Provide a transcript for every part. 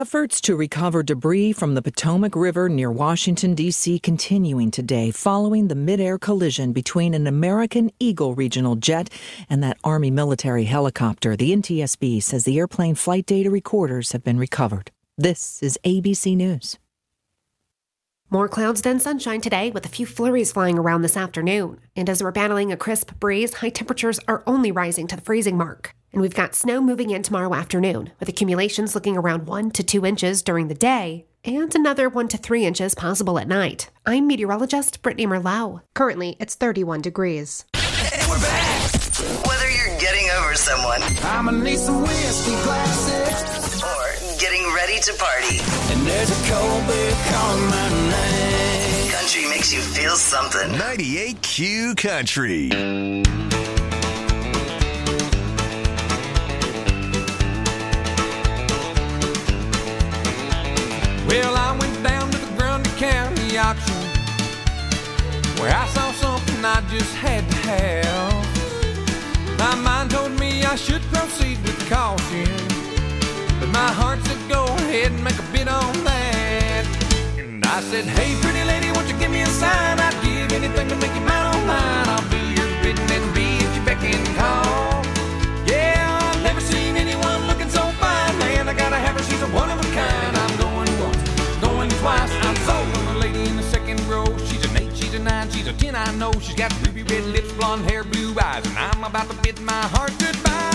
Efforts to recover debris from the Potomac River near Washington, D.C. continuing today following the mid-air collision between an American Eagle regional jet and that Army military helicopter. The NTSB says the airplane flight data recorders have been recovered. This is ABC News. More clouds than sunshine today, with a few flurries flying around this afternoon. And as we're battling a crisp breeze, high temperatures are only rising to the freezing mark. And we've got snow moving in tomorrow afternoon, with accumulations looking around 1 to 2 inches during the day, and another 1 to 3 inches possible at night. I'm meteorologist Brittany Merlot. Currently, it's 31 degrees. And we're back! Whether you're getting over someone, I'ma need some whiskey glasses, or getting ready to party, and there's a cold beer calling my name. country makes you feel something. 98Q Country. Well, I went down to the Grundy County auction, where I saw something I just had to have. My mind told me I should proceed with caution, but my heart said go ahead and make a bid on that. And I said, hey pretty lady, won't you give me a sign? I'd give anything to make you mine on mine. I'll do your bidding and be at your beck and call. Yeah, I've never seen anyone looking so fine, man. I gotta have her, she's a one of a kind. I'm going once, going twice, I'm sold on the lady in the second row. She's an 8, she's a 9, she's a 10, I know. She's got ruby red lips, blonde hair, blue eyes, and I'm about to bid my heart goodbye.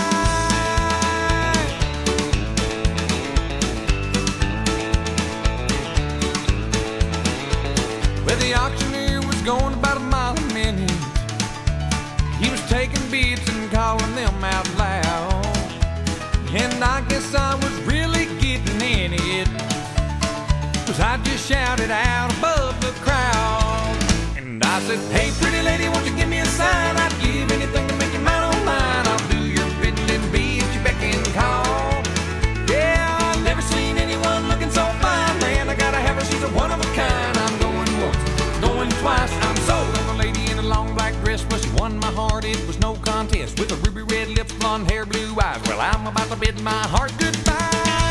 Well, the auctioneer was going about a mile a minute. He was taking bids and calling them out loud, and I guess I was really getting in it, 'cause I just shouted out above the crowd. And I said, hey pretty lady, won't you give me a sign? I'd give anything to make you mine on mine. I'll do your bidding and be at your beck and call. Yeah, I've never seen anyone looking so fine, man. I gotta have her, she's a one of a kind. I'm going once, going twice, I'm sold on the lady in a long black dress. Well, she won my heart, it was no contest, with her ruby red lips, blonde hair, blue eyes. Well, I'm about to bid my heart goodbye.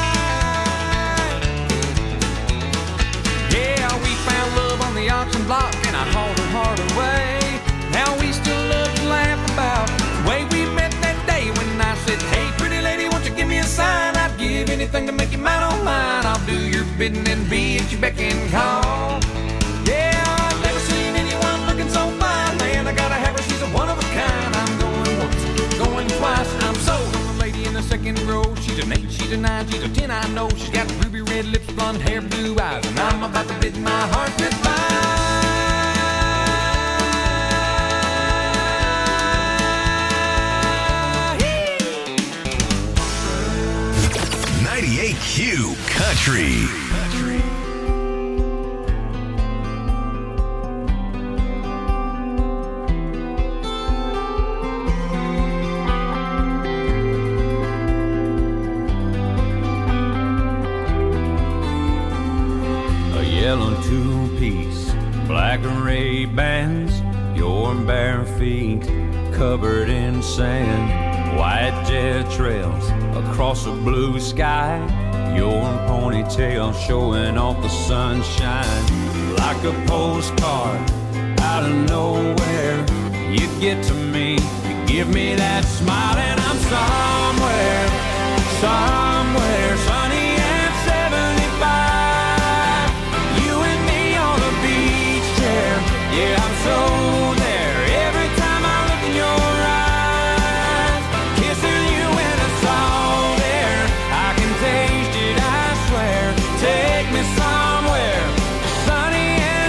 Yeah, we found love on the auction block, and I hauled her heart away. Now we still love to laugh about the way we met that day when I said, hey pretty lady, won't you give me a sign? I'd give anything to make you mine on mine. I'll do your bidding and be at your beck and call. Yeah, I've never seen anyone looking so fine, man. I gotta have her, she's a one of a kind. I'm going once, going twice, I'm sold on the lady in the second row. She's an 8, she's a 9, she's a 10, I know. She's got ruby red lips, blonde hair, blue eyes, and I'm about to bid my heart goodbye. 98Q Country. Yellow two-piece, black Ray-Bans, your bare feet covered in sand, white jet trails across a blue sky, your ponytail showing off the sunshine. Like a postcard out of nowhere, you get to me, you give me that smile, and I'm somewhere, somewhere sunny and 75. Yeah, I'm so there every time I look in your eyes. Kissing you in a salt air, I can taste it, I swear. Take me somewhere sunny and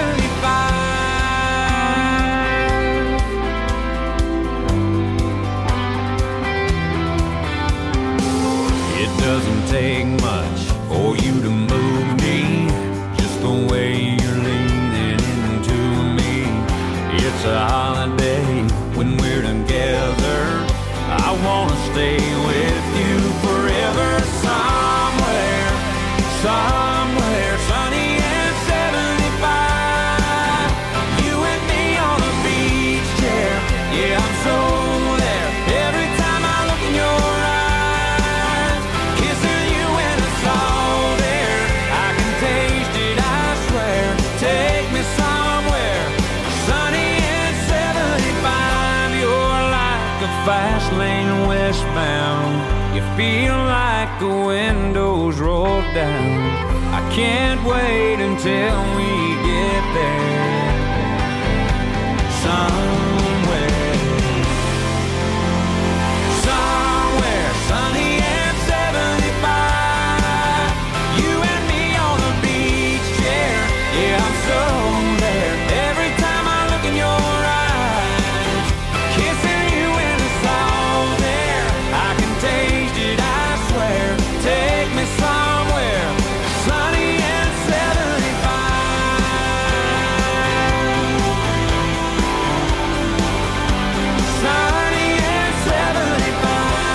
75. It doesn't take much for you to move me, just the way you're leaning. It's a holiday when we're together. I wanna stay with you forever. Somewhere, somewhere sunny and 75. You and me on a beach chair. Yeah, I'm so there every time I look in your eyes. Kissing you in a salt down. I can't wait until we get there. Somewhere sunny and 75. You and me on the beach chair. Yeah, I'm so there. Every time I look in your eyes, kissing you in the salt there. I can taste it, I swear. Take me somewhere sunny and 75. Sunny and 75.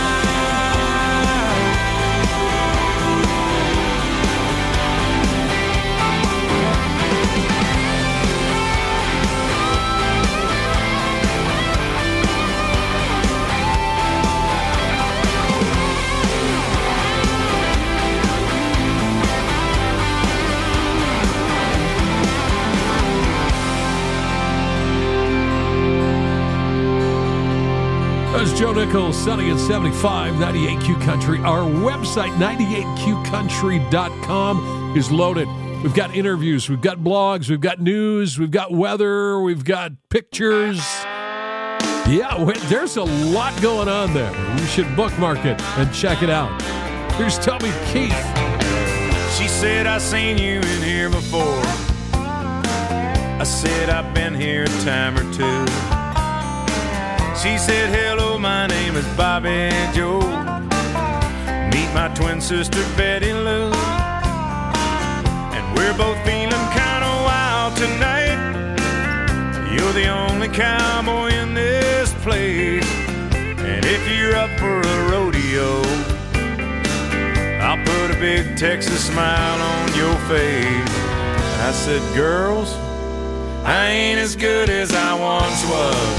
That's Joe Nichols, Sunny at 75, 98Q Country. Our website, 98QCountry.com, is loaded. We've got interviews, we've got blogs, we've got news, we've got weather, we've got pictures. Yeah, there's a lot going on there. You should bookmark it and check it out. Here's Toby Keith. She said, I seen you in here before. I said, I've been here a time or two. She said, hello, my name is Bobby Joe. Meet my twin sister, Betty Lou. And we're both feeling kind of wild tonight. You're the only cowboy in this place. And if you're up for a rodeo, I'll put a big Texas smile on your face. I said, girls, I ain't as good as I once was.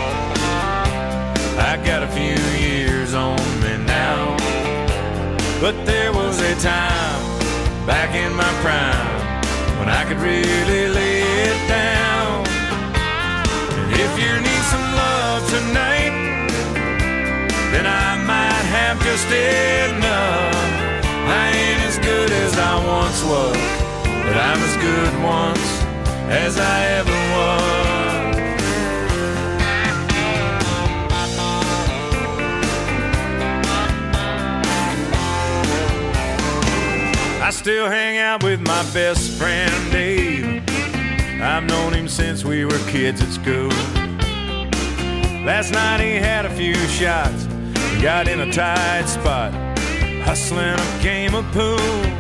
I got a few years on me now, but there was a time back in my prime when I could really lay it down. And if you need some love tonight, then I might have just enough. I ain't as good as I once was, but I'm as good once as I ever was. I still hang out with my best friend Dave. I've known him since we were kids at school. Last night he had a few shots and got in a tight spot, hustling a game of pool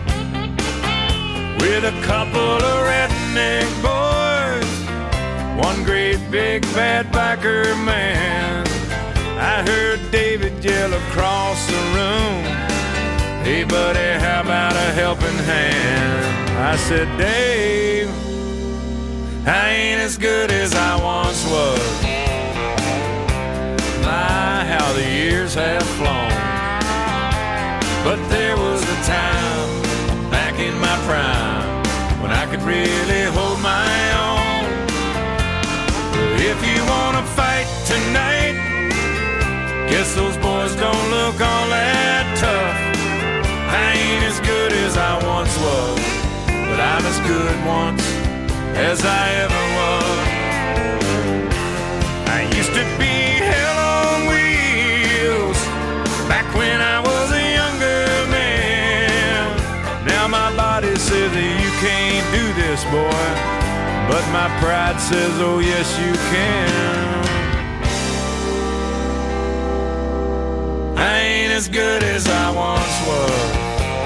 with a couple of redneck boys, one great big bad biker man. I heard David yell across the room, hey buddy, how about a helping hand? I said, Dave, I ain't as good as I once was. My, how the years have flown. But there was a time back in my prime when I could really hold my own. If you wanna fight tonight, guess those boys don't look all that tough. I ain't as good as I once was, but I'm as good once as I ever was. I used to be hell on wheels back when I was a younger man. Now my body says that you can't do this, boy, but my pride says, oh yes you can. I ain't as good as I once was.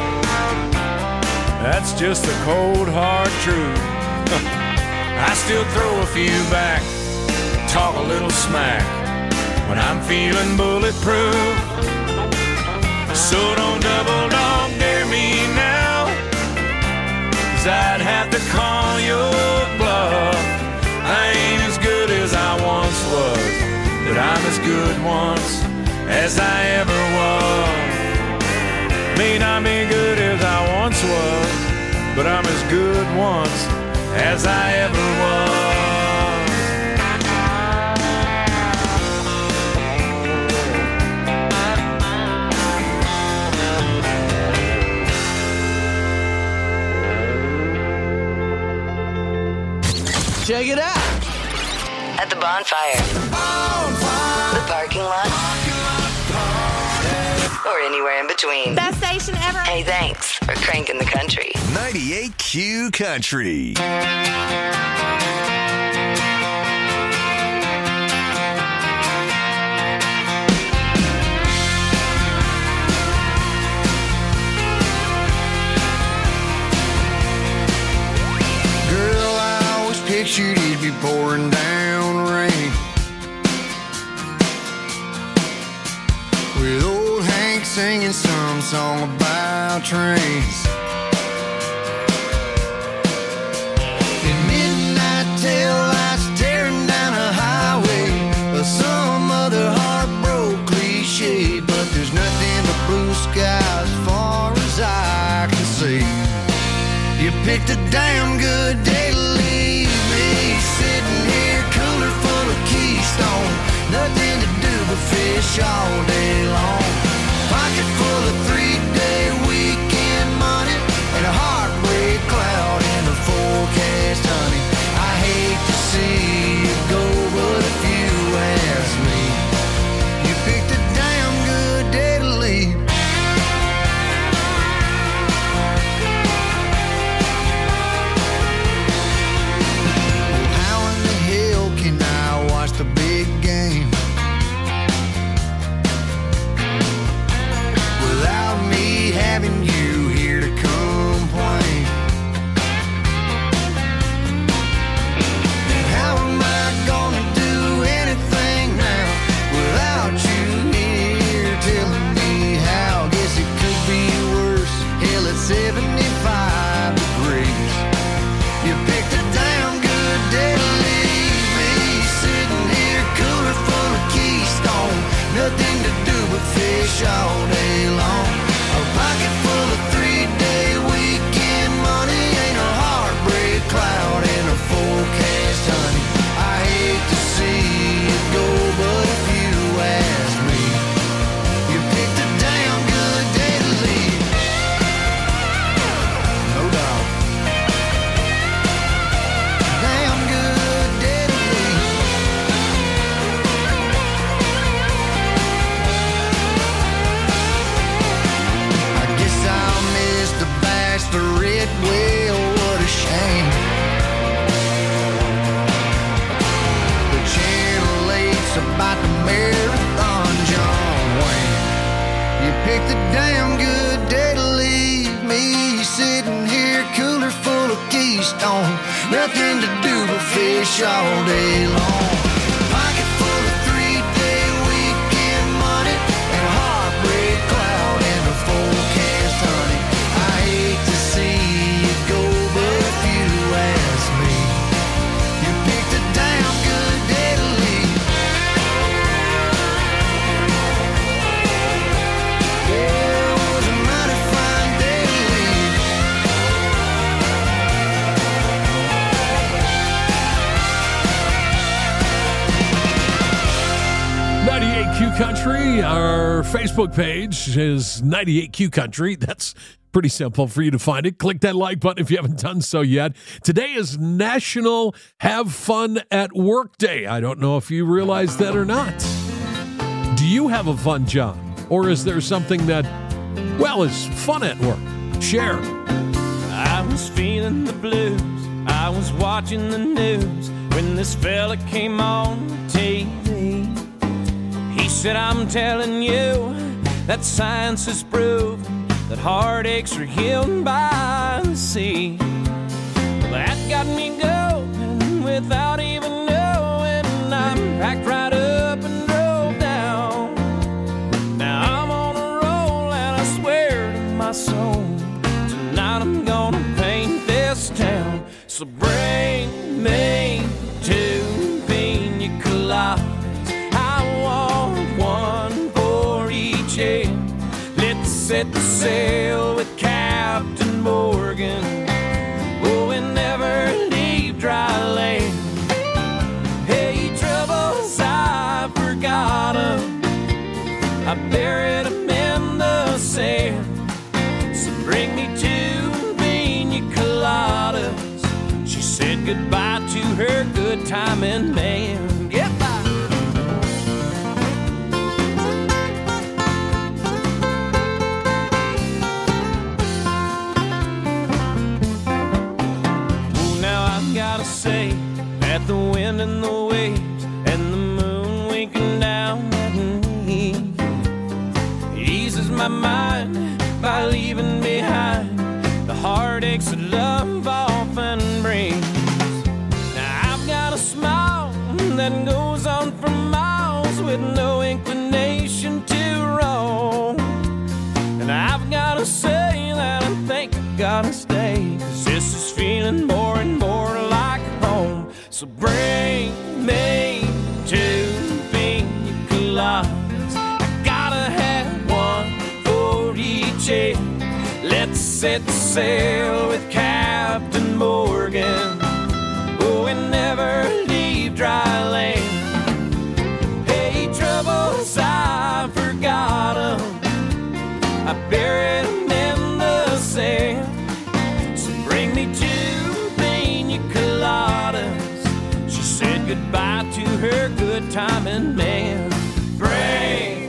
That's just the cold, hard truth. I still throw a few back, talk a little smack when I'm feeling bulletproof. So don't double dog dare me now, 'cause I'd have to call your bluff. I ain't as good as I once was, but I'm as good once as I ever was. May not be good as I once was, but I'm as good once as I ever was. check it out. At the bonfire. The parking lot. Or anywhere in between. Best station ever. Hey, thanks for cranking the country. 98Q Country. Girl, I always pictured it'd be pouring down rain, with old Hank singing some song about trains. In midnight tail lights tearing down a highway, or some other heartbroken cliche, but there's nothing but blue sky as far as I can see. You picked a damn good day to leave me, sitting here cooler full of Keystone, nothing to do but fish all day long. Pocket full of 3-day weekend money and a heartbreak cloud in the forecast, honey. I hate to see you go, but if you ask me, you picked a damn good day to leave. How in the hell can I watch the big game without me having you here to complain? And how am I gonna do anything now without you here telling me how? Guess it could be worse. Hell, it's 75 degrees. You picked a damn good day to leave me, sitting here cooler full of Keystone, nothing to do but fish all day long. A pocket full of 3-day weekend money, ain't a heartbreak cloud in a forecast, honey. I hate to see it go, but if you ask me, you picked a damn good day to leave. No doubt. Damn good day to leave. I guess I'll miss the bachelorette. Well, what a shame. The Channel 8's about the marathon, John Wayne. You picked a damn good day to leave me, sitting here cooler full of Keystone, nothing to do but fish all day long. Pocket full of 3-day weekend money and a heartbreak cloud in the forecast, honey. I hate to see it go, but if you ask me, you picked a damn good day to leave. Yeah, it was a mighty fine day to leave. 98Q Country. Our Facebook page is 98Q Country. That's pretty simple for you to find it. Click that like button if you haven't done so yet. Today is National Have Fun at Work Day. I don't know if you realize that or not. Do you have a fun job? Or is there something that, well, is fun at work? Share. I was feeling the blues. I was watching the news when this fella came on TV. He said, I'm telling you that science has proven that heartaches are healed by the sea. Well, that got me going without even knowing. I packed right up and drove down. Now I'm on a roll and I swear to my soul, tonight I'm gonna paint this town. So bring me 2 pina coladas. I want one for each head. Let's set the sail with Captain Morgan. Oh, and never leave dry land. Hey, troubles, I forgot 'em. I buried 'em in the sand. So bring me 2 pina coladas. She said, goodbye to her good timing man. Goodbye. Gotta say that the wind and the waves and the moon winking down at me eases my mind by leaving behind the heartaches that love often brings. Now I've got a smile that goes on for miles with no inclination to roam, and I've gotta say that I think I gotta stay, 'cause this is feeling more and more like home. So bring me two pina coladas. I gotta have one for each head. Let's set sail with Captain Morgan. Oh, and never leave dry land. Hey, troubles, I forgot 'em. I buried 'em in the sand. So bring me two pina coladas. She said goodbye to her good timing man. Bring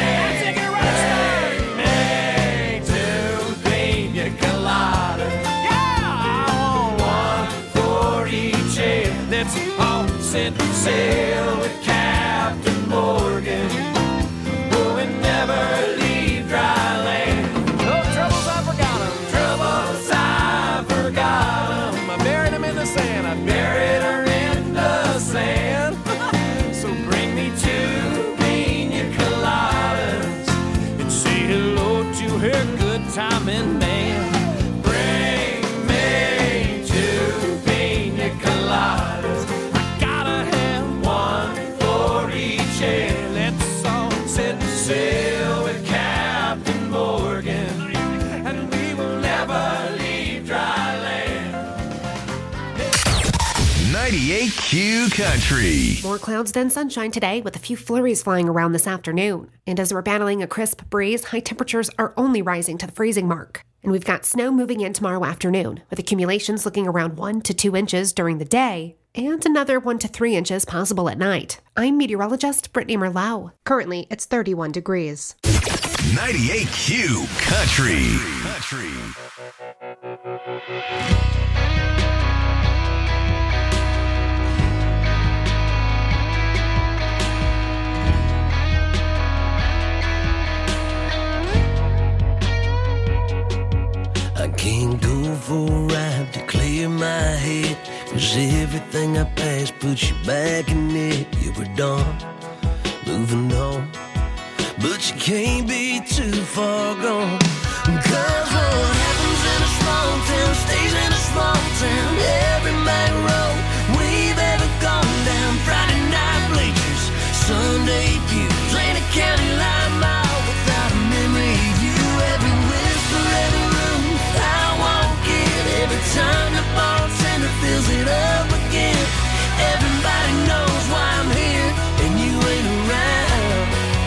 me two pina coladas. Yeah, I want one for each head. Let's all set sail with Captain Morgan. Oh, and never leave dry land. No troubles, I forgot 'em. Troubles, I forgot 'em. I buried 'em in the sand. I buried her in the sand. So bring me two pina coladas and say hello to her good timing man. Bring me two pina coladas. I gotta have one for each head. Let's all set sail with Captain Morgan, and we will never leave dry land. 98Q Country. More clouds than sunshine today, with a few flurries flying around this afternoon. And as we're battling a crisp breeze, high temperatures are only rising to the freezing mark. And we've got snow moving in tomorrow afternoon, with accumulations looking around 1 to 2 inches during the day, and another 1 to 3 inches possible at night. I'm meteorologist Brittany Merlot. Currently, it's 31 degrees. 98Q Country. I can't go for a ride to clear my head, 'cause everything I passed puts you back in it. You were done, moving on, but you can't be too far gone. 'Cause what happens in a small town stays in a small town. Every main road we've ever gone down. Friday night bleachers, Sunday pews, ain't a county line mile without a memory of you. Every whisper, every room I walk in, every time the bartender fills it up again. Everybody knows why I'm here and you ain't around.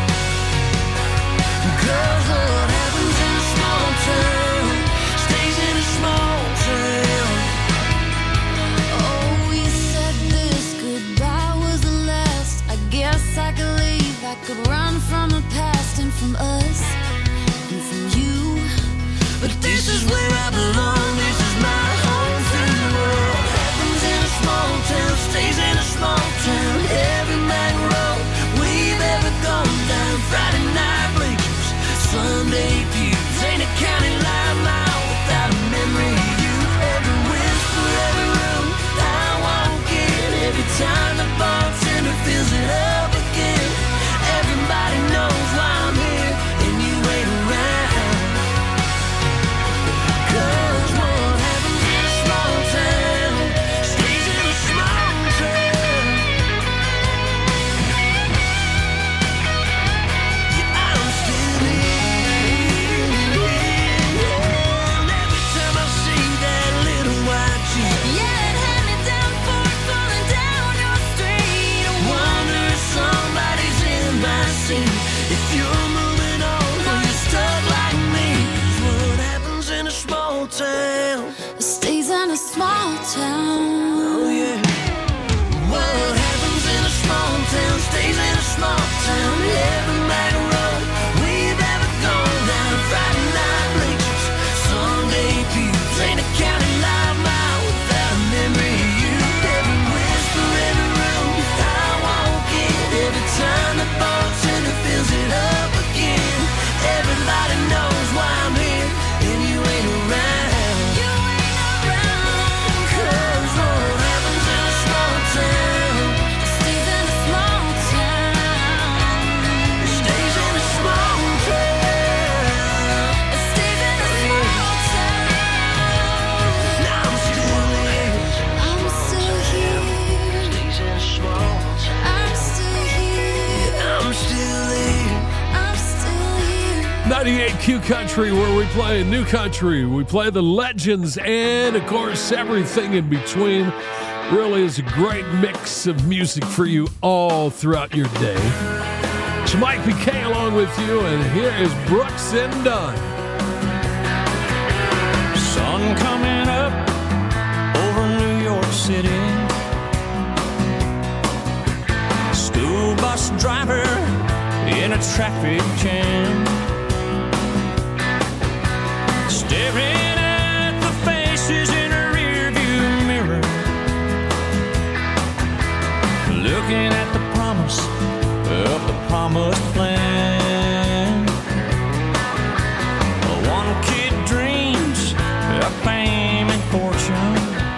'Cause what happens in a small town stays in a small town. Oh, you said this goodbye was the last. I guess I could leave. I could run from the past and from us and from you. But this is where I belong. This is my home free world. What happens in a small town stays in a small town. Every main road we've ever gone down. Friday night bleachers, Sunday pews, ain't a county line mile without a memory of you. Every whisper, every room I walk in, every time the bartender fills it up again. Everybody knows why I'm here and you ain't around. 'Cause what happens in a small town stays in a small town. Yeah, I'm still here. And every time I see that little white jeep, Yeah, it had me down for it falling down your street. I wonder if somebody's in my seat. If you're moving on or you're stuck like me. 'Cause what happens in a small town It stays in a small town. Q Country, where we play new country, we play the legends, and of course everything in between. Really is a great mix of music for you all throughout your day. It's Mike PK along with you, and here is Brooks and Dunn. Sun coming up over New York City. School bus driver in a traffic jam, staring at the faces in a rearview mirror, looking at the promise of the promised plan. One kid dreams of fame and fortune.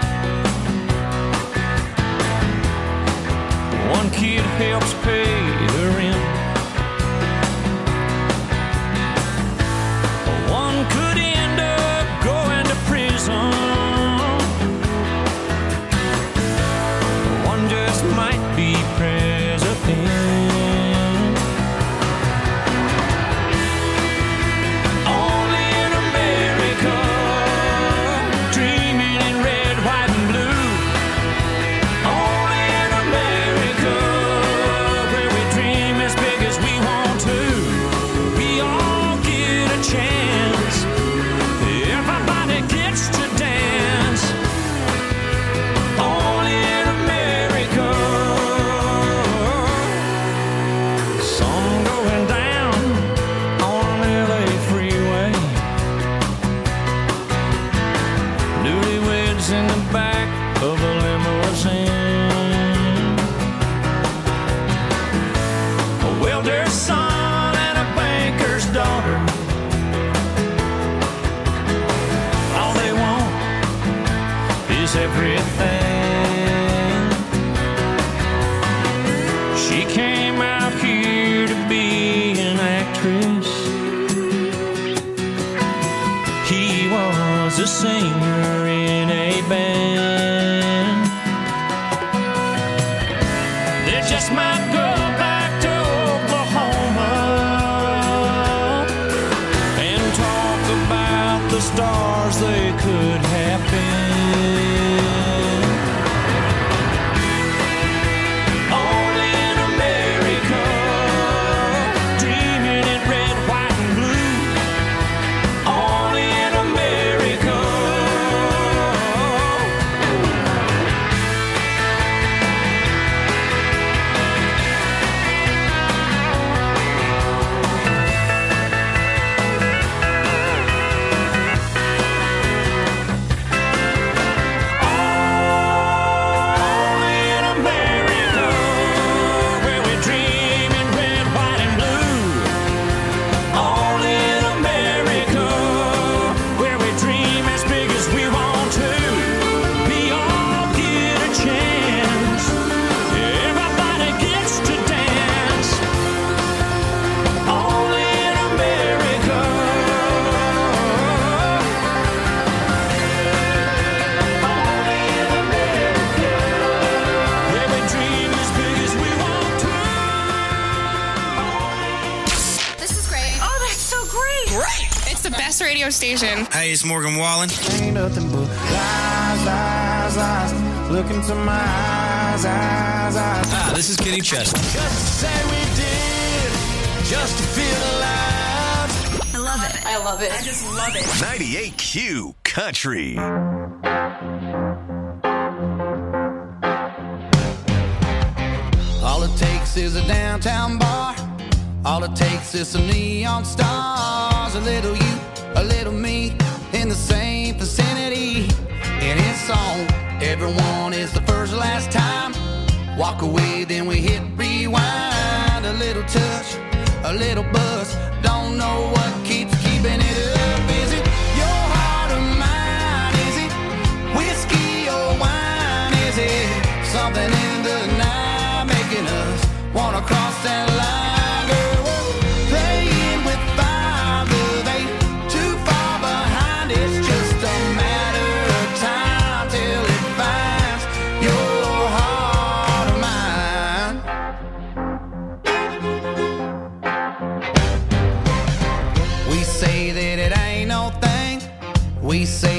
One kid helps pay the rent. One could end up going to prison. One just might be president. Only in America, dreaming in red, white, and blue. Only in America, where we dream as big as we want to. We all get a chance. Everybody gets to dance. Only in America. Sun going down on LA freeway. Newlyweds in the back of a limousine. A welder's son and a banker's daughter. All they want is everything. She came out here to be an actress. He was a singer in a band. They just might go back to Oklahoma and talk about the stars they could have been. Only in America, dreaming in red, white, and blue. Only in America. Only in America, where we dream in red, white, and blue. Only in America, where we dream as big as we want to. We all get a chance. Everybody gets to dance. Only in America. Only in America, where we dream as big as we want to. This is great. Oh, that's so great. Great. It's the best radio station. Hey, it's Morgan Wallen. Ain't nothing but lies, lies, lies. Look into my eyes, eyes, eyes. Ah, this is Kenny Chesney. Just to say we did, just to feel alive. I love it. I love it. I just love it. 98Q Country. All it takes is a downtown bar. All it takes is some neon stars. A little you, a little me, in the same vicinity. And it's on. Everyone is the first last time. Walk away, then we hit rewind. A little touch, a little buzz. Don't know what keeps keeping it up. Is it your heart or mine? Is it whiskey or wine? Is it something in the night making us wanna cross that line? Girl, we're playing with fire, but they too far behind. It's just a matter of time till it finds your heart or mine. We say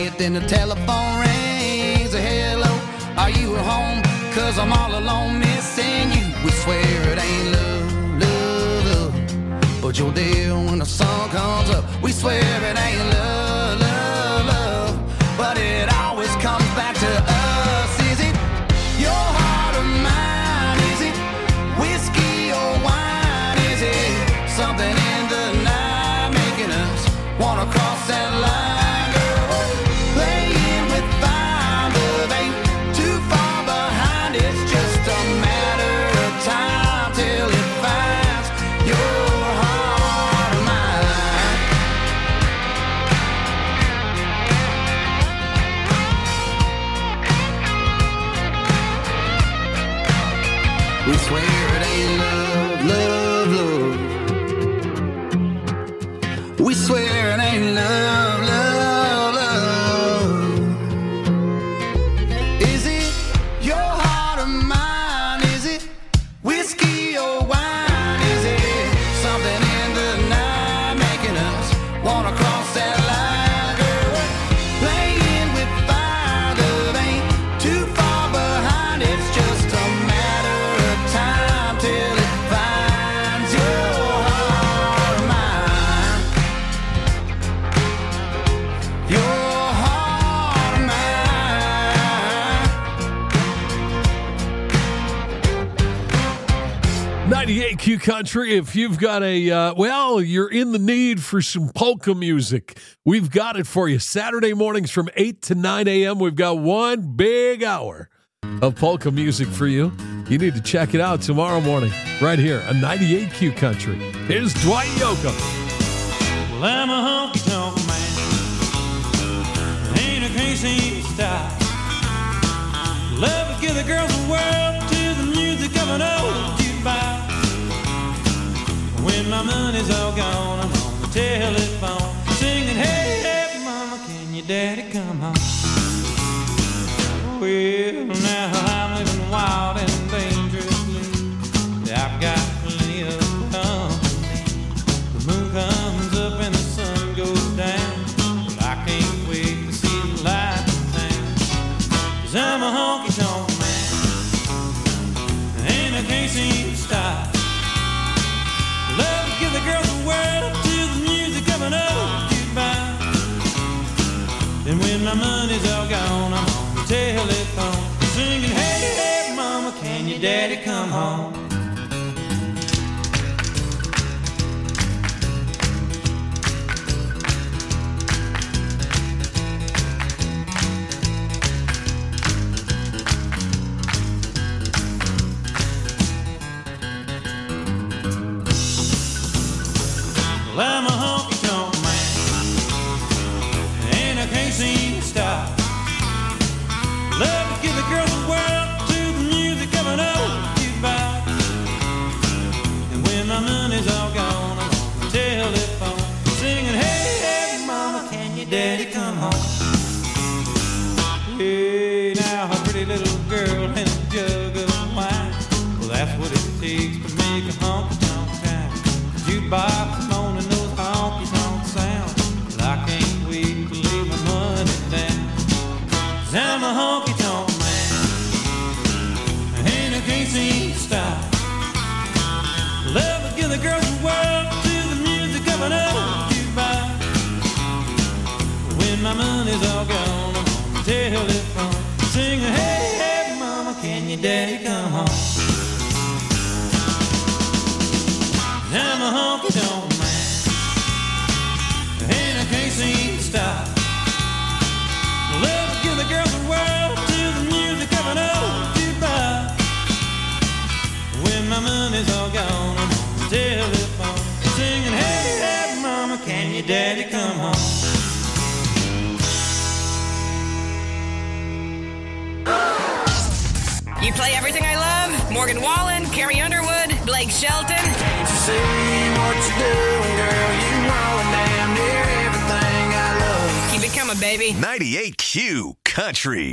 quiet, then the telephone rings. Hello, are you at home? 'Cause I'm all alone missing you. We swear it ain't love, love, love, but you're there when the sun comes up. We swear it ain't love, love, love, but it always comes back to us. Is it your heart or mine? Is it whiskey or wine? Is it something in the night making us wanna cross that line? Girl, playing with fire, love ain't too far behind. It's just a matter of time till it finds your heart or mine. We swear it ain't love, love, love. We swear it ain't love, love, love. Is it your heart or mine? Is it whiskey or wine? Is it something in the night making us wanna cross that line? Girl, playing with fire, love ain't too far behind. It's just a matter of time till it finds your heart or mine. Your heart or mine. 98 Q Country. If you've got you're in the need for some polka music, we've got it for you. Saturday mornings from 8 to 9 a.m. We've got one big hour of polka music for you. You need to check it out tomorrow morning right here on 98 Q Country. Here's Dwight Yoakam. Well, I'm a honky-tonk man. Ain't a crazy style. Love to give the girls the world to the music of an old jukebox. When my money's all gone, I'm on the telephone singing, hey, hey, mama, can your daddy come home? Well, now I'm living wild and dangerously. I've got plenty of company. The moon comes up and the sun goes down. But I can't wait to see the light down. 'Cause I'm a honky-tonk man. And I can't seem to stop. Love to give the girls the world to the music of an old jukebox. Then when my money's all gone, I'm on the telephone singing, hey, hey, mama, can your daddy come home? Well, I'm a honky-tonk man, and I can't seem to stop. Love to give the girls the world to the music of an old jukebox. And when my money's all gone, I'm on the telephone singing, hey, hey, mama, can your daddy come home? Hey, now a pretty little girl and a jug of wine. Well, that's what it takes to make a honky-tonk town. Jukebox moaning those honky-tonk sounds. But I can't wait to lay my money down. 'Cause I'm a honky-tonk man, and I can't seem to stop. Love to give the girls the world to the music of an old jukebox. When my money's all gone, I'm on the telephone singing, hey, hey, mama, can your daddy come home? I'm a honky-tonk man, and I can't seem to stop. Love to give the girls the world to the music of an old jukebox. When my money's all gone, I'm on the telephone singing, hey, hey, mama, can your daddy come home? You play everything I love. Morgan Wallen, Carrie Underwood, Blake Shelton. Can't you see what you're doing, girl? You know damn near everything I love. Keep it coming, baby. 98 Q Country.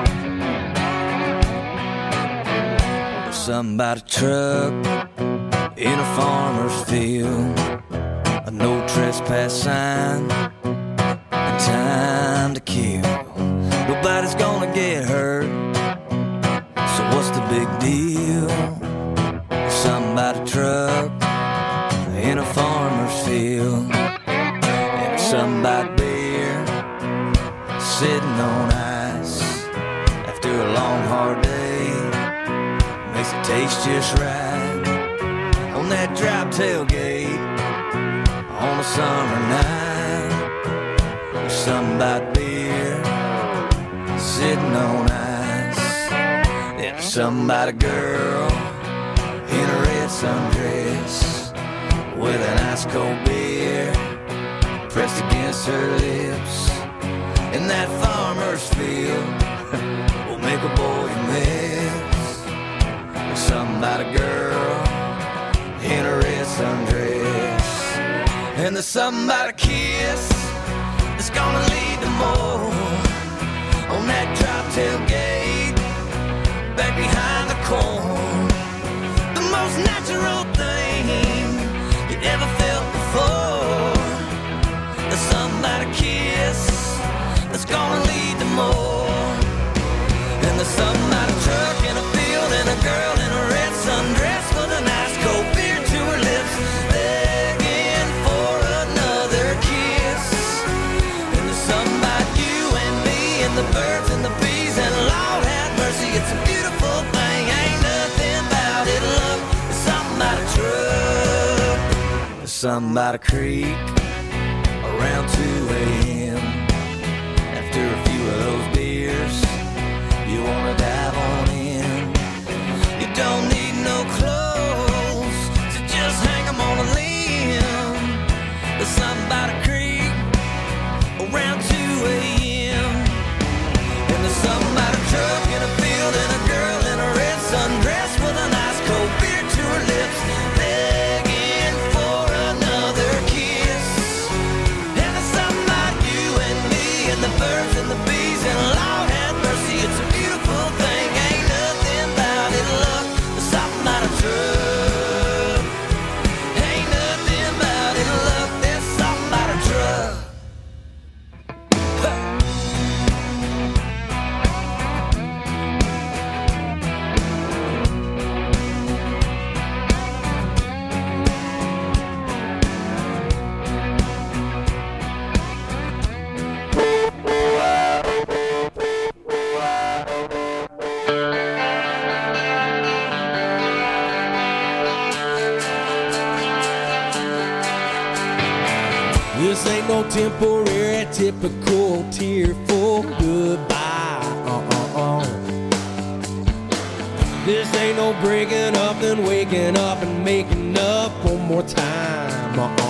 Something about a truck in a farmer's field, a no trespass sign, and time to kill. Nobody's gonna get hurt, so what's the big deal? Somebody truck in a farmer's field, and somebody beer sitting on ice after a long hard day makes it taste just right on that drop tailgate on a summer night. Somebody beer sitting on ice, and somebody girl in a red sundress with an ice cold beer pressed against her lips. In that farmer's field will make a boy miss somebody girl in a red sundress, and the somebody kiss that's gonna lead to more on that drop tailgate back behind the corn. The most natural thing you ever felt before. The somebody kiss that's gonna lead to more. And the somebody truck in a field and a girl in a red sundress with a nice cold beer to her lips, begging for another kiss. And the somebody you and me and the birds and the bees, and Lord have mercy, it's a beautiful thing. Ain't nothing about it, love. It's somebody truck, it's somebody creek around 2 a.m. After a few of those beers, you wanna dive on in. You don't need no clothes, so just hang 'em on a limb. There's somebody creek around 2 a.m. And there's somebody truck in a field and a girl in a red sundress with a nice cold beer to her lips, begging for another kiss. And there's somebody you and me and the birds and the bees, and Lord have mercy, it's a beautiful thing. Ain't nothing about it, love. There's something about a truck. Ain't nothing about it, love. There's something about a truck. This ain't no temporary, typical tearful goodbye. This ain't no breaking up and waking up and making up one more time.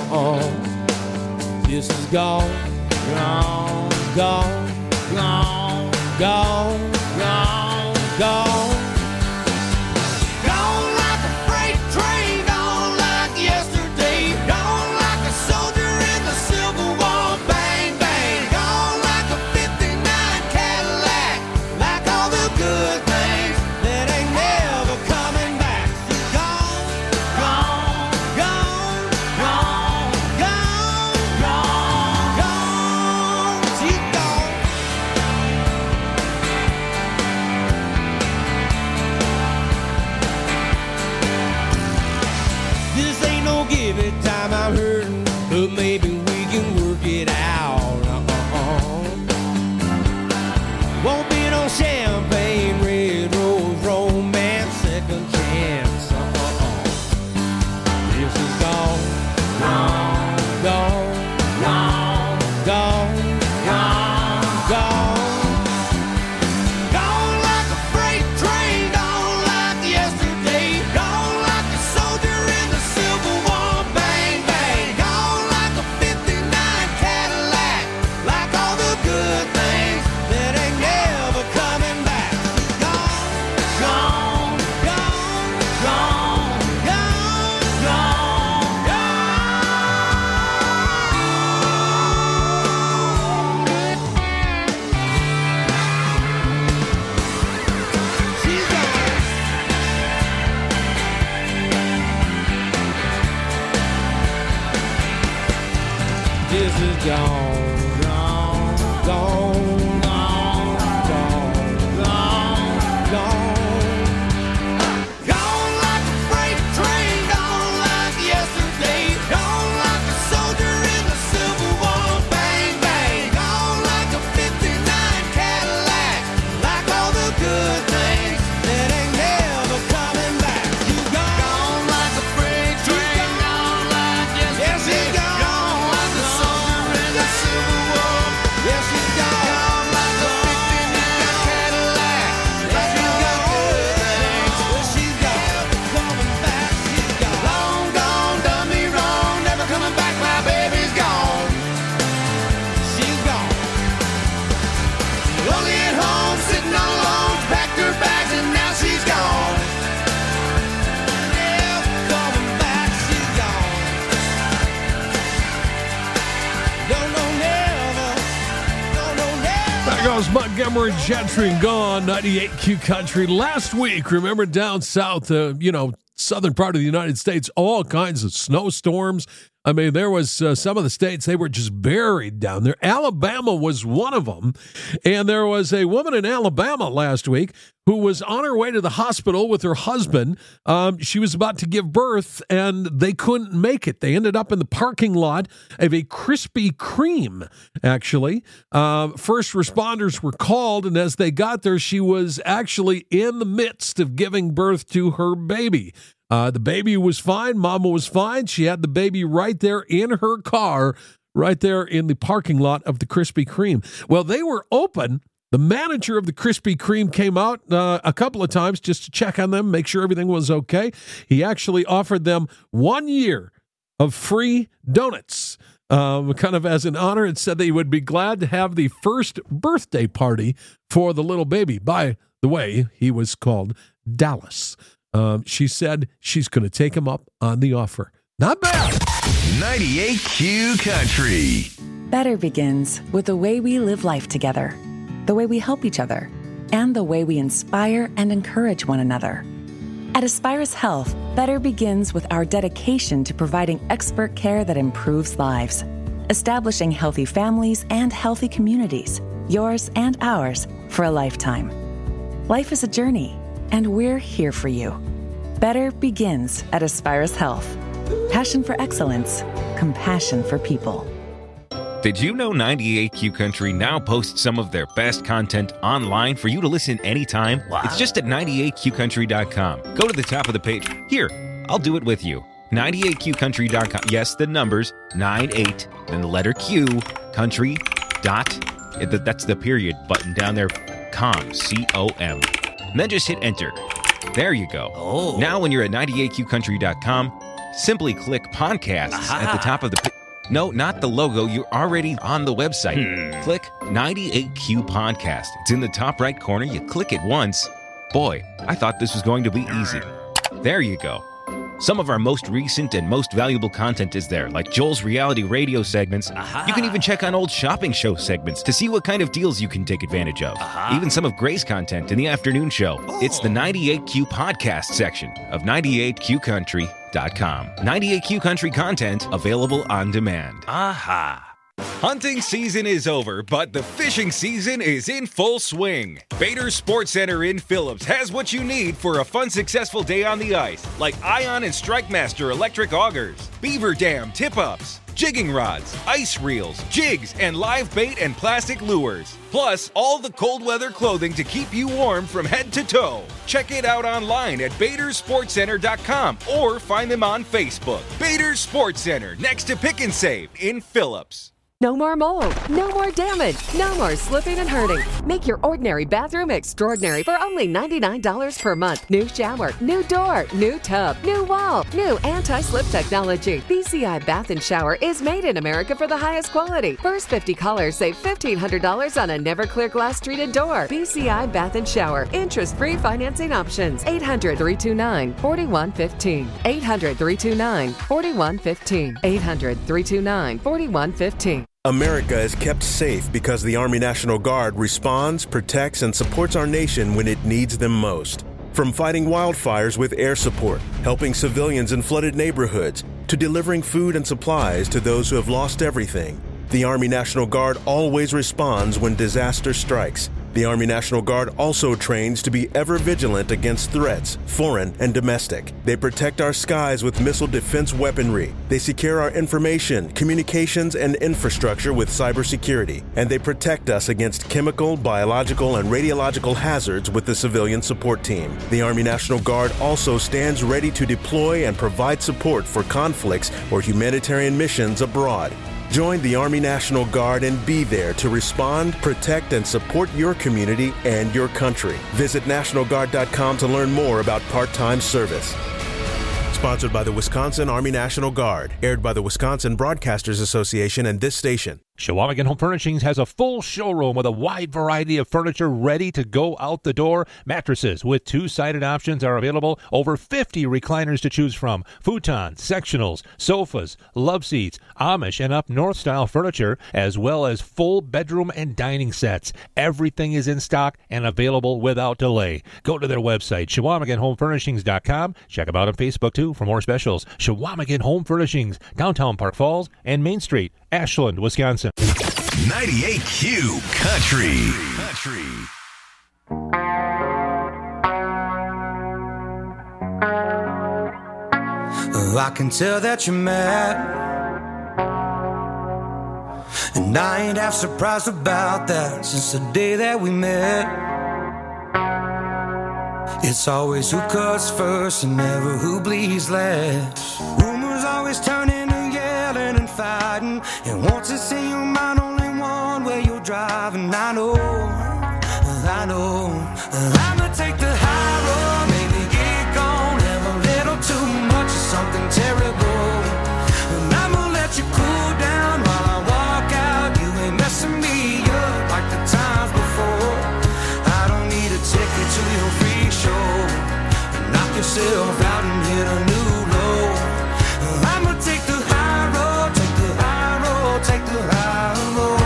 This is gone, gone, gone, gone, gone, gone, gone. Gone like a freight train, gone like yesterday, gone like a soldier in the Civil War, bang, bang, gone like a 59 Cadillac, like all the good things that ain't never coming back. Gone, gone, gone, gone, gone, gone, gone, she's gone. This is gone, gone, gone, gone, gone, gone, gone. Gone like a freight train, gone like yesterday. Gone like a soldier in the Civil War. Bang, bang. Gone like a 59 Cadillac. Like all the good things that ain't never coming back. You gone like a freight train, gone like yesterday. Gone like a soldier in the Civil War. Yes, you gone like a 59 Cadillac. Like all the good things. Well, she's gone, coming back. She's gone. Long gone, done me wrong. Never coming back. My baby's gone. She's gone. Lonely at home, sitting all alone. Packed her bags and now she's gone. Never coming back. She's gone. Don't know never. Don't know never. There goes Montgomery Gentry and Gone, 98 Q Country. Last week, remember down south, southern part of the United States, all kinds of snowstorms. I mean, there was some of the states, they were just buried down there. Alabama was one of them. And there was a woman in Alabama last week who was on her way to the hospital with her husband. She was about to give birth, and they couldn't make it. They ended up in the parking lot of a Krispy Kreme, actually. First responders were called, and as they got there, she was actually in the midst of giving birth to her baby. The baby was fine. Mama was fine. She had the baby right there in her car, right there in the parking lot of the Krispy Kreme. Well, they were open. The manager of the Krispy Kreme came out a couple of times just to check on them, make sure everything was okay. He actually offered them 1 year of free donuts, kind of as an honor, and said they would be glad to have the first birthday party for the little baby. By the way, he was called Dallas. She said she's going to take him up on the offer. Not bad. 98 Q Country. Better begins with the way we live life together, the way we help each other, and the way we inspire and encourage one another. At Aspirus Health, better begins with our dedication to providing expert care that improves lives, establishing healthy families and healthy communities, yours and ours, for a lifetime. Life is a journey, and we're here for you. Better begins at Aspirus Health. Passion for excellence, compassion for people. Did you know 98Q Country now posts some of their best content online for you to listen anytime? Wow. It's just at 98qcountry.com. Go to the top of the page. Here, I'll do it with you. 98qcountry.com. Yes, the numbers, 98, then the letter Q, country, that's the period button down there, com, C-O-M. And then just hit enter. There you go. Oh. Now when you're at 98qcountry.com, simply click podcast at the top of the... No, not the logo. You're already on the website. Click 98Q Podcast. It's in the top right corner. You click it once. Boy, I thought this was going to be easy. There you go. Some of our most recent and most valuable content is there, like Joel's reality radio segments. You can even check on old shopping show segments to see what kind of deals you can take advantage of. Even some of Gray's content in the afternoon show. It's the 98Q Podcast section of 98qcountry.com. 98Q Country content available on demand. Hunting season is over, but the fishing season is in full swing. Bader Sports Center in Phillips has what you need for a fun, successful day on the ice, like Ion and StrikeMaster electric augers, Beaver Dam tip-ups, jigging rods, ice reels, jigs, and live bait and plastic lures. Plus, all the cold weather clothing to keep you warm from head to toe. Check it out online at BaderSportsCenter.com or find them on Facebook. Bader Sports Center, next to Pick and Save in Phillips. No more mold, no more damage, no more slipping and hurting. Make your ordinary bathroom extraordinary for only $99 per month. New shower, new door, new tub, new wall, new anti-slip technology. BCI Bath and Shower is made in America for the highest quality. First 50 callers save $1,500 on a never clear glass treated door. BCI Bath and Shower. Interest-free financing options. 800-329-4115. 800-329-4115. 800-329-4115. America is kept safe because the Army National Guard responds, protects, and supports our nation when it needs them most. From fighting wildfires with air support, helping civilians in flooded neighborhoods, to delivering food and supplies to those who have lost everything. The Army National Guard always responds when disaster strikes. The Army National Guard also trains to be ever vigilant against threats, foreign and domestic. They protect our skies with missile defense weaponry. They secure our information, communications, and infrastructure with cybersecurity. And they protect us against chemical, biological, and radiological hazards with the civilian support team. The Army National Guard also stands ready to deploy and provide support for conflicts or humanitarian missions abroad. Join the Army National Guard and be there to respond, protect, and support your community and your country. Visit NationalGuard.com to learn more about part-time service. Sponsored by the Wisconsin Army National Guard. Aired by the Wisconsin Broadcasters Association and this station. Chequamegon Home Furnishings has a full showroom with a wide variety of furniture ready to go out the door. Mattresses with two-sided options are available. Over 50 recliners to choose from. Futons, sectionals, sofas, love seats, Amish and up north style furniture, as well as full bedroom and dining sets. Everything is in stock and available without delay. Go to their website, ChequamegonHomeFurnishings.com. Check them out on Facebook too for more specials. Chequamegon Home Furnishings, downtown Park Falls and Main Street, Ashland, Wisconsin. 98Q Country. I can tell that you're mad, and I ain't half surprised about that. Since the day that we met, it's always who cuts first and never who bleeds last. Rumors always turn into yelling and fighting, and once it's in your mind, only one way you're driving. I know I'ma take the high road, maybe get gone, have a little too much of something terrible, and I'ma let you cool down while I walk out. You ain't messing me up like the times before. I don't need a ticket to your free show. Knock yourself out and hit a new low. I'ma take the high road, take the high road, take the high road.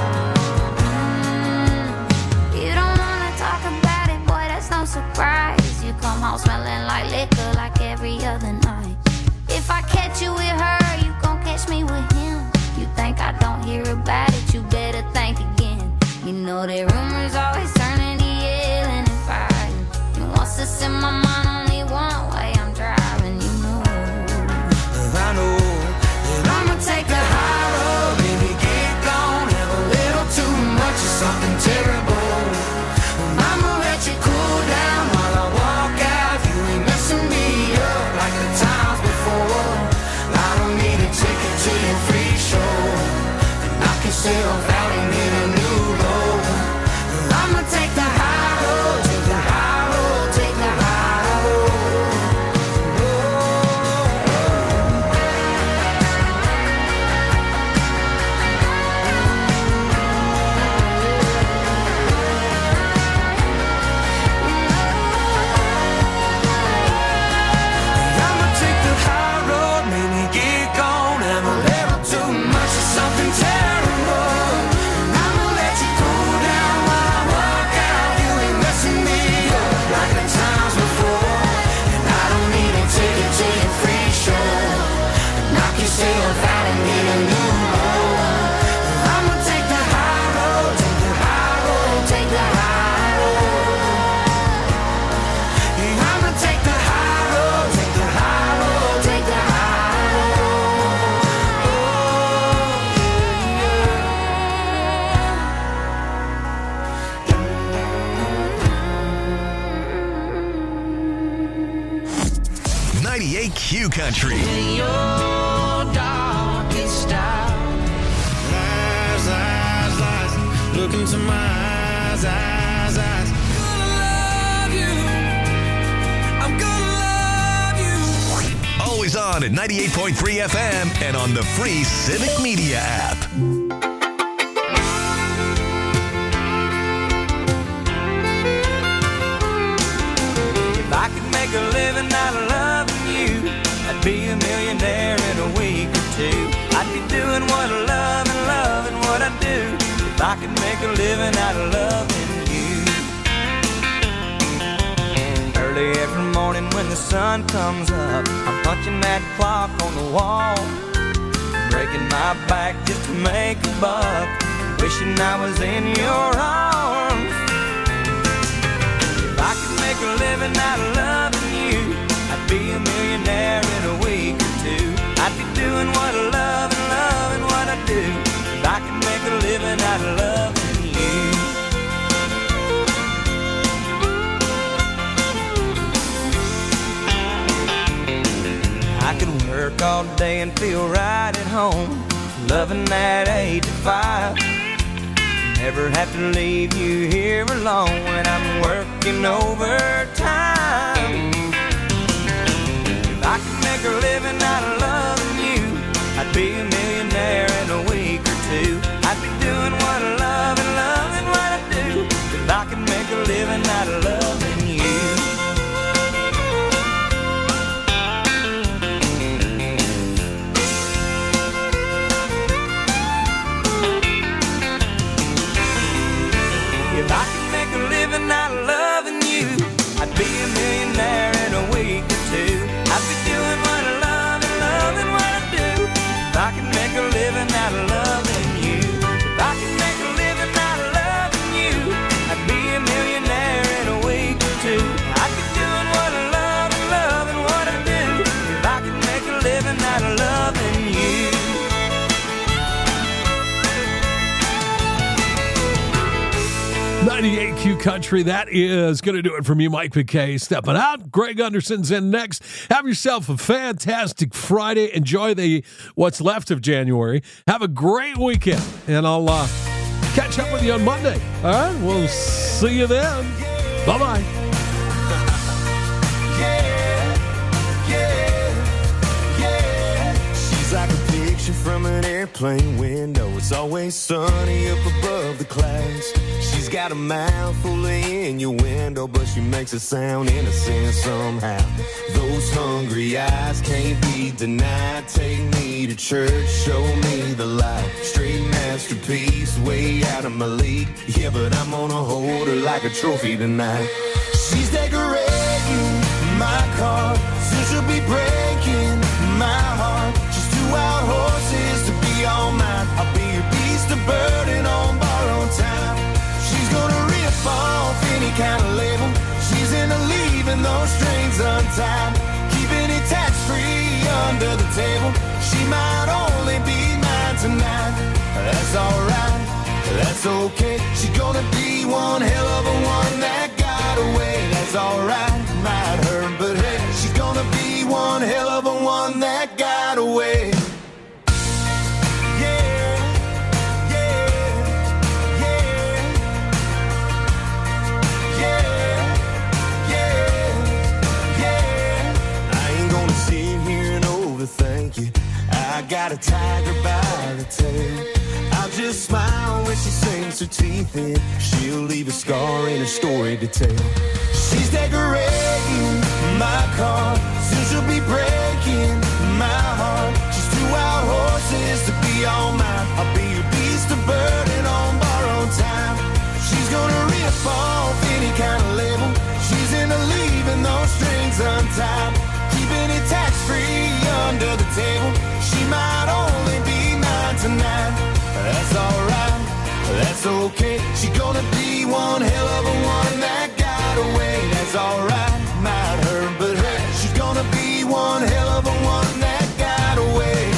You don't wanna talk about it, boy, that's no surprise. You come home smelling like liquor like every other night. If I catch you with her, you gon' catch me with him. You think I don't hear about it, you better think again. You know that rumors always turn into yelling and fighting, and once it's in my mind, only one way I'm driving, you know. I know that I'ma take the high road, baby, get gone, have a little too much of something terrible, and I'ma let you cool down while I walk out. You ain't messing me up like the times before. I don't need a ticket to your free show, and knock yourself out and hit a new low. I'ma take the high road, take the high road, take the high road. I'ma take the high road, maybe get gone, have a little too much of something terrible, and I'ma let you cool down while I walk out. You ain't messing me up like the times before, and I don't need a ticket to your free show. Knock yourself out and hit a new low. I'ma take the high road, take the high road, take the high road. Yeah, I'ma take the high road, take the high road, take the high road. Oh, 98Q Country. In your darkest hour, lies, look into my eyes. Gonna love you, I'm gonna love you. Always on at 98.3 FM and on the free Civic Media app. If I could make a living out of loving you, I'd be a millionaire in a week or two. I'd be doing what I love and loving what I do. If I could make a living out of loving you. Early every morning when the sun comes up, I'm punching that clock on the wall, breaking my back just to make a buck, wishing I was in your arms. If I could make a living out of loving you, I'd be a millionaire in a week or two. I'd be doing what I love and loving what I do. If I could make a living out of loving you. I could work all day and feel right at home, loving that 8 to 5. Never have to leave you here alone when I'm working overtime. If I could make a living out of loving you, I'd be a millionaire in a week or two. I'd be doing what I love and loving what I do. If I could make a living out of loving you. If I could make a living out of loving you, I'd be a millionaire in a week or two. I'd be doing what I love and loving what I do. If I could make a living out of loving you. If I could make a living out of loving you, I'd be a millionaire in a week or two. I'd be doing what I love and loving what I do. If I could make a living out of loving you. 98 Q Country, that is going to do it from you, Mike McKay. Stepping out. Greg Anderson's in next. Have yourself a fantastic Friday. Enjoy what's left of January. Have a great weekend, and I'll catch up with you on Monday. All right, we'll see you then. Bye-bye. She's like a picture from an airplane window. It's always sunny up above the clouds. She's got a mouth full of innuendo, but she makes it sound innocent somehow. Those hungry eyes can't be denied. Take me to church, show me the light. Straight masterpiece, way out of my league. Yeah, but I'm gonna hold her like a trophy tonight. She's decorating my car, soon she'll be breaking my heart. She's 2 wild horses to be all mine. I'll be a beast of burden on borrowed time. She's gonna rip off any kind of label. She's into leaving those strings untied, keeping it tax-free under the table. She might only be mine tonight. That's alright, that's okay. She's gonna be one hell of a one that got away. That's alright, might hurt, but hey, she's gonna be one hell of a one that got away. Thank you. I got a tiger by the tail. I'll just smile when she sinks her teeth in. She'll leave a scar in her story to tell. She's decorating my car, soon she'll be breaking my heart. She's 2 wild horses to be all mine. I'll be a beast of burden on borrowed time. She's gonna rip off any kind of label. She's into leaving those strings untied, keeping it tax-free under the table. She might only be mine tonight. That's alright, that's okay. She's gonna be one hell of a one that got away. That's alright, might hurt, but hey, she's gonna be one hell of a one that got away.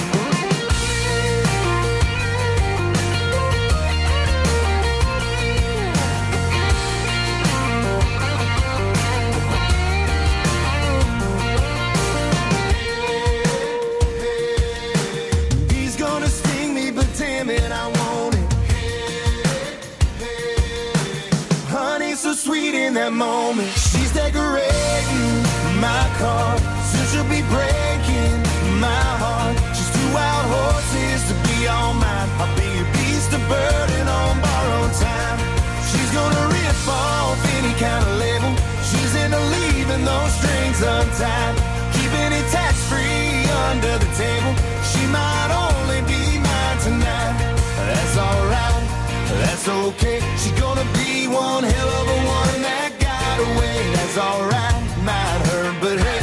Sweet in that moment. She's decorating my car, soon she'll be breaking my heart. She's 2 wild horses to be all mine. I'll be a beast of burden on borrowed time. She's gonna rip off any kind of label. She's into leaving those strings untied, keeping it tax-free under the table. She might only be mine tonight. That's alright, that's okay. She's gonna be one hell of a one that got away. That's alright, might hurt, but hey,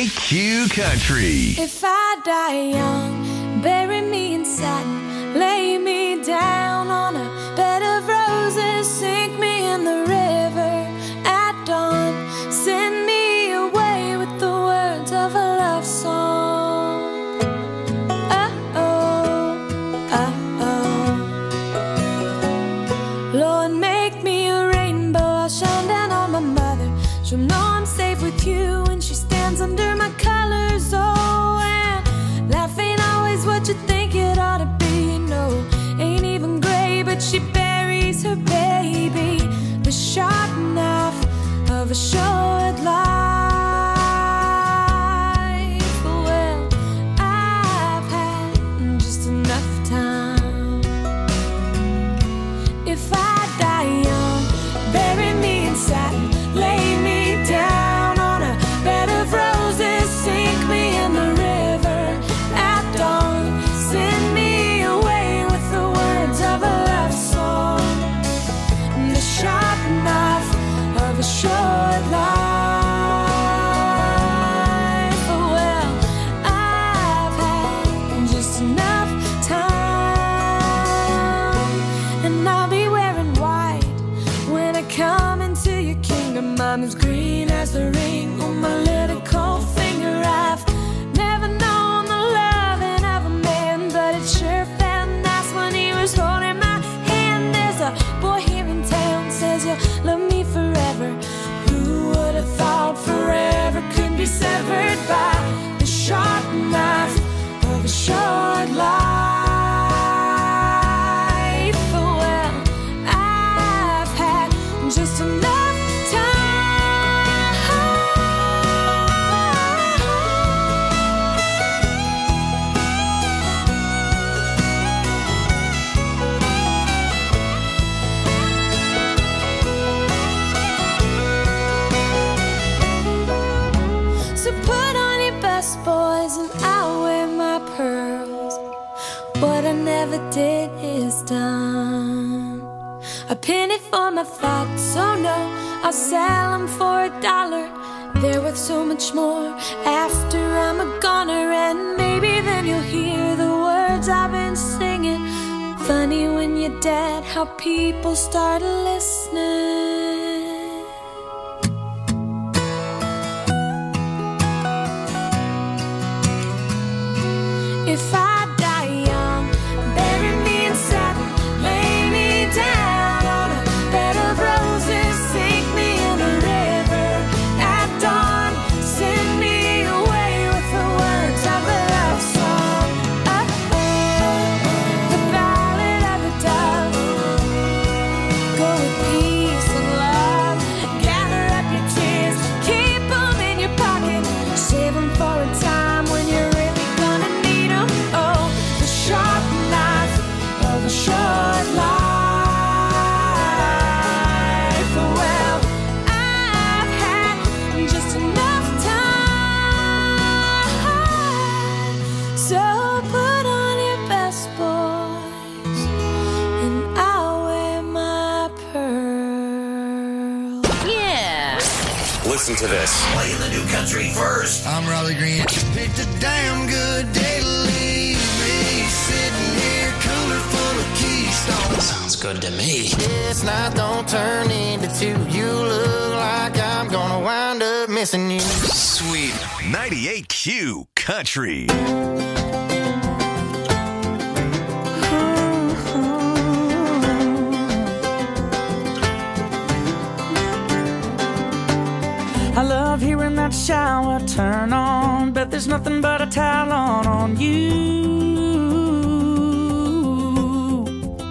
98Q Country. If I die young, bury me in satin, lay me down on a bed of roses, sink me in the river at dawn, send me away with the words of a love song. Oh, Lord, make me a rainbow, I'll shine down on my mother. She'll know I'm safe with you when she stands under my colors. Oh, and life ain't always what you think it ought to be. No, ain't even gray, but she buries her baby. The sharp knife of a short life. Well, I've had just enough time. If I die young, bury me in satin, lay me down on a bed of roses, sink me in the river at dawn, send me away with the words of a love song. The sharp knife of a short life. Well, I've had just enough time, and I'll be wearing white when I come into your kingdom. I'm as green as the ring on my little cold finger. I've never known the loving of a man, but it sure felt nice when he was holding my hand. There's a boy here in town says you'll love me forever. Who would have thought forever could be severed by the sharp knife of a short life? Well, I've had just enough So put on your best boys and I'll wear my pearls. What I never did is done. A penny for my thoughts, oh no, I'll sell them for $1. They're worth so much more after I'm a goner. And maybe then you'll hear the words I've been singing. Funny when you're dead how people start listening. If I die young, bury me in satin, lay me down on a bed of roses, sink me in the river at dawn, send me away with the words of a love song. The ballad of the dove. Go with peace and love, gather up your tears, keep them in your pocket, save them for a time when you're really gonna need them. Oh, the sharp knife of a short life. Well, I've had just enough time. So put on your best boys and I'll wear my pearl. Yeah. Listen to this. Playing the new country first. I'm Raleigh Green. Picked a damn good day to leave me sitting here, cooler full of Keystone. Sounds good to me. This night don't turn into two. You look like I'm gonna wind up missing you. Sweet 98Q Country. I love hearing that shower turn on. Bet there's nothing but a towel on you.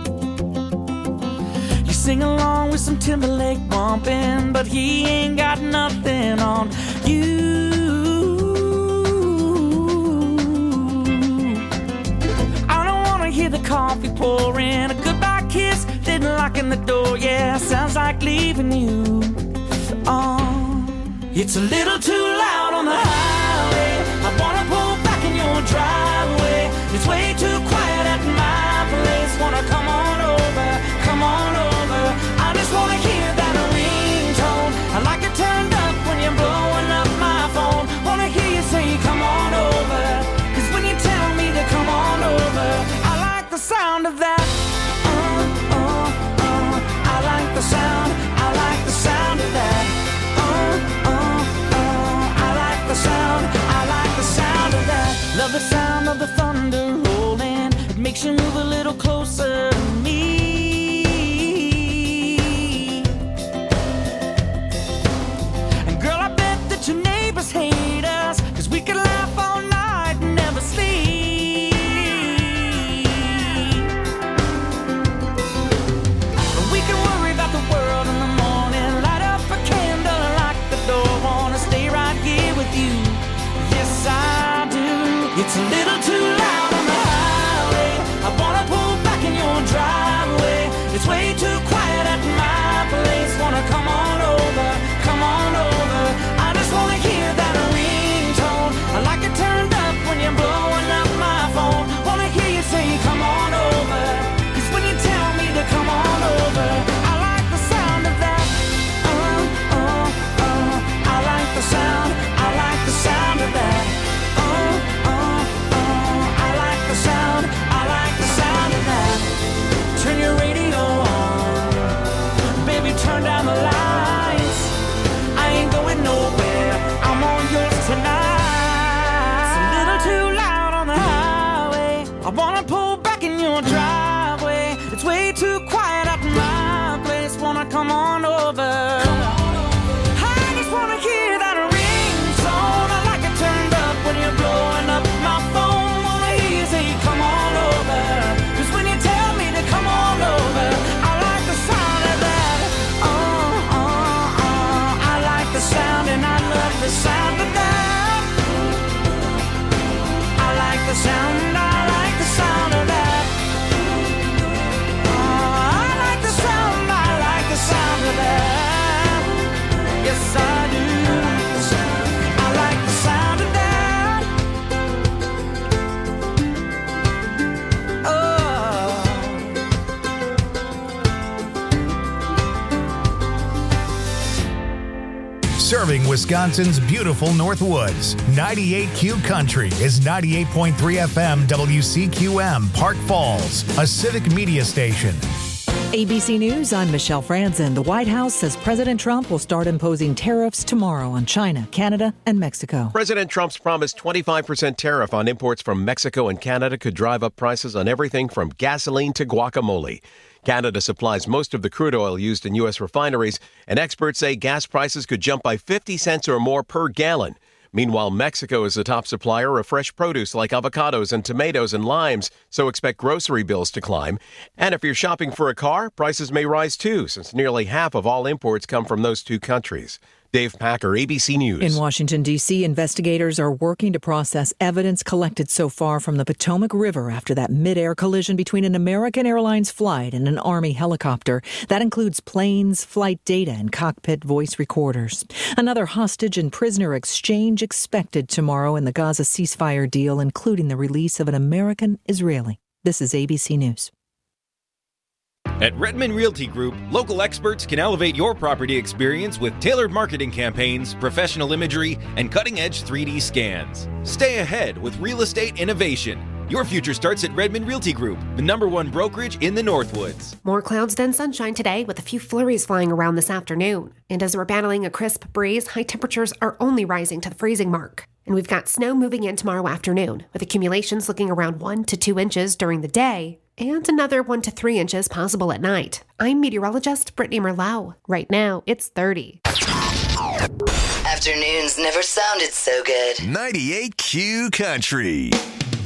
You sing along with some Timberlake bumping, but he ain't got nothing on you. I don't wanna hear the coffee pouring, a goodbye kiss, then locking the door. Yeah, sounds like leaving you. It's a little too loud on the highway. I wanna pull back in your driveway. It's way too quiet at my place. Wanna come on over, come on over. I just wanna hear that ringtone. I like it turned up when you're blowing up my phone. Wanna hear you sound of that. I like the sound. I like the sound of that. I like the sound. I like the sound of that. Love the sound of the thunder rolling. It makes you move a little closer to me. And girl, I bet that your neighbors hate us, 'cause we could laugh all night and never sleep. And we can worry about the world in the morning, light up a candle, lock the door, wanna stay right here with you. Yes, I do. It's a little too loud on the highway. I wanna pull back in your driveway. It's way too quiet at my place. Wanna come on over, come on over. I just wanna hear that ringtone. I like it turned up when you're blowing up my phone. Wanna hear you say come on over, 'cause when you tell me to come on over, I like the sound of that. I like the sound. I like the sound of that. I like the sound. I like the sound of that. Turn your radio on, baby, turn down the lights. I ain't going nowhere, I'm on yours tonight. It's a little too loud on the highway. I wanna pull back in your driveway. It's way too quiet at my place. Wanna come on over. I just wanna hear that ringtone. I like it turned up when you're blowing up my phone. Wanna hear you say come on over, 'cause when you tell me to come on over, I like the sound of that. I like the sound and I love the sound of that. I like the sound, I like the sound of that. I like the sound, I like the sound of that. Yes, I do. I like the sound of that. Serving Wisconsin's beautiful Northwoods. 98Q Country is 98.3 FM WCQM Park Falls, a civic media station. ABC News, I'm Michelle Franzen. The White House says President Trump will start imposing tariffs tomorrow on China, Canada, and Mexico. President Trump's promised 25% tariff on imports from Mexico and Canada could drive up prices on everything from gasoline to guacamole. Canada supplies most of the crude oil used in U.S. refineries, and experts say gas prices could jump by 50 cents or more per gallon. Meanwhile, Mexico is the top supplier of fresh produce like avocados and tomatoes and limes, so expect grocery bills to climb. And if you're shopping for a car, prices may rise too, since nearly half of all imports come from those two countries. Dave Packer, ABC News. In Washington, D.C., investigators are working to process evidence collected so far from the Potomac River after that mid-air collision between an American Airlines flight and an Army helicopter. That includes planes, flight data, and cockpit voice recorders. Another hostage and prisoner exchange expected tomorrow in the Gaza ceasefire deal, including the release of an American Israeli. This is ABC News. At Redmond Realty Group, local experts can elevate your property experience with tailored marketing campaigns, professional imagery, and cutting-edge 3D scans. Stay ahead with real estate innovation. Your future starts at Redmond Realty Group, the #1 brokerage in the Northwoods. More clouds than sunshine today, with a few flurries flying around this afternoon. And as we're battling a crisp breeze, high temperatures are only rising to the freezing mark. And we've got snow moving in tomorrow afternoon, with accumulations looking around 1 to 2 inches during the day, and another 1 to 3 inches possible at night. I'm meteorologist Brittany Merlot. Right now, it's 30. Afternoons never sounded so good. 98Q Country.